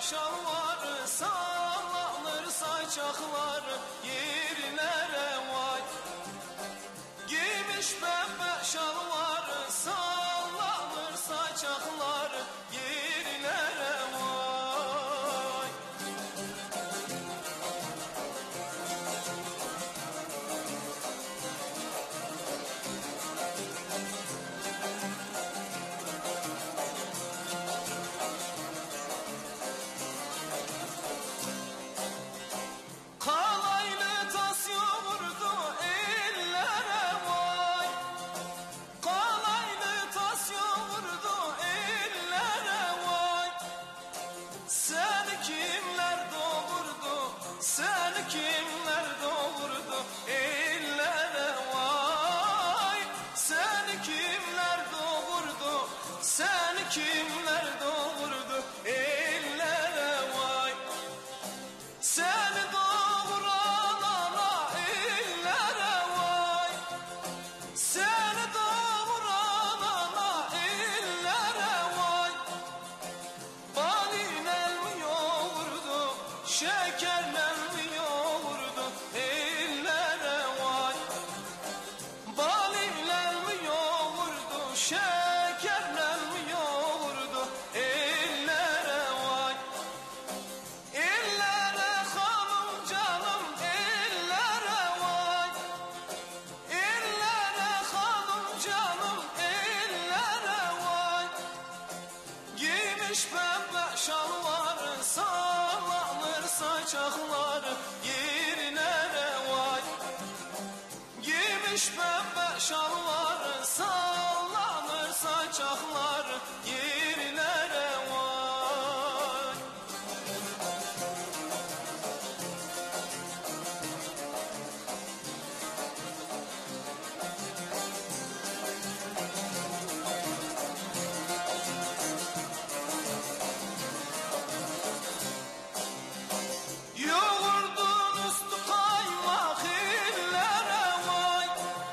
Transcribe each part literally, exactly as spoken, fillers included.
şalvarı sallanır saçakları yerlere vay. Giymiş pembe şalvarı sallanır saçakları yerlere vay. Kalaylı tas yoğurdu ellere vay. Kalaylı tas yoğurdu ellere vay. Seni kimler doğurdu, seni kimler doğurdu ellere vay. Seni kimler doğurdu, seni kimler doğurdu ellere vay. Seni doğuran ana ellere vay. Seni doğuran ana ellere vay. Balinle mi yoğurdu, şekerle mi yoğurdu ellere vay. Balinle mi yoğurdu, şekerle mi yoğurdu ellere vay. Ellere hanım canım ellere vay. Ellere hanım canım ellere vay. Giymiş pembe şalvarı sallanır saçakları yerlere vay. Giymiş pembe şalvarı sallanır saçakları yerlere vay. Yoğurdun üstü kaymak ellere vay.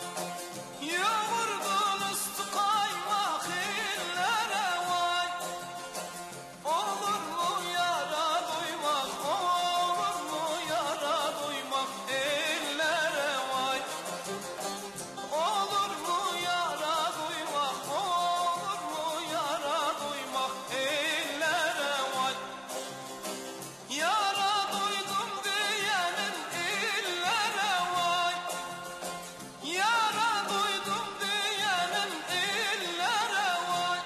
Yoğurdun üstü kaymak ellere vay. Olur mu yara duymak, olur mu yara duymak ellere vay. Olur mu yara duymak, olur mu yara duymak ellere vay. Yara duydum diyenin ellere vay. Yara duydum diyenin ellere vay.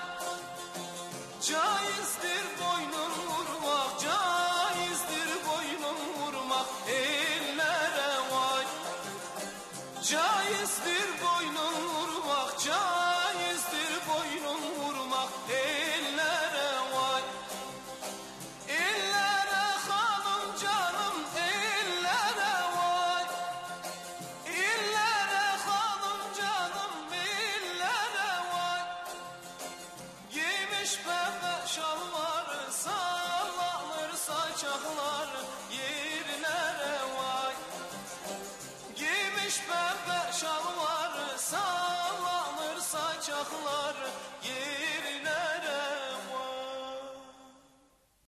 Caizdir boynun vurmak, caizdir boynun vurmak ellere vay. Caizdir boynun vurmak, caizdir boynun vurmak ellere vay. Ellere hanım canım ellere vay. Ellere hanım canım ellere vay. Giymiş pembe şalvarı sallanır saçakları yerlere vay. Giymiş pembe şalvarı sallanır saçakları yerlere